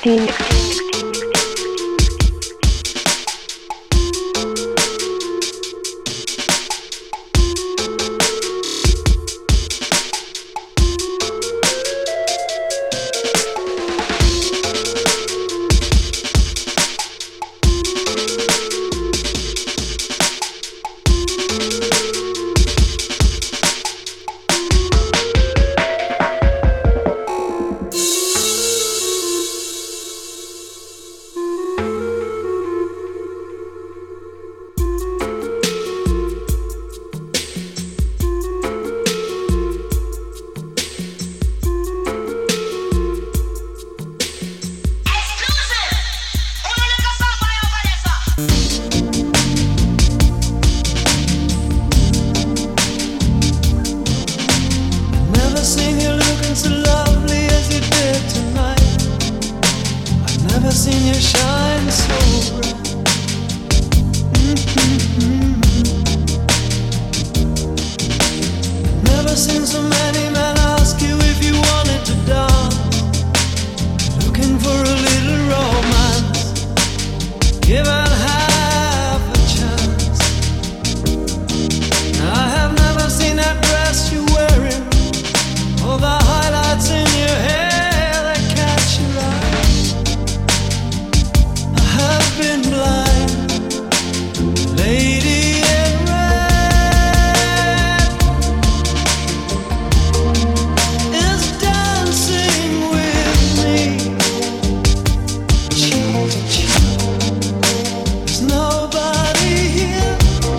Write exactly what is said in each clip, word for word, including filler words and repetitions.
sixteen. Seen you shine so bright. Mm-hmm. Never seen so many men ask you if you wanted to dance. Looking for a little romance, given half a chance. I have never seen that dress you're wearing, or the highlights in your hair. Been blind, lady in red is dancing with me, cheek to cheek. There's nobody here,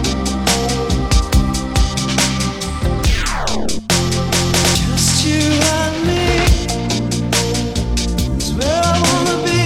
just you and me. It's where I wanna be.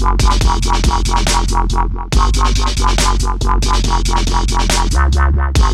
Exclusive.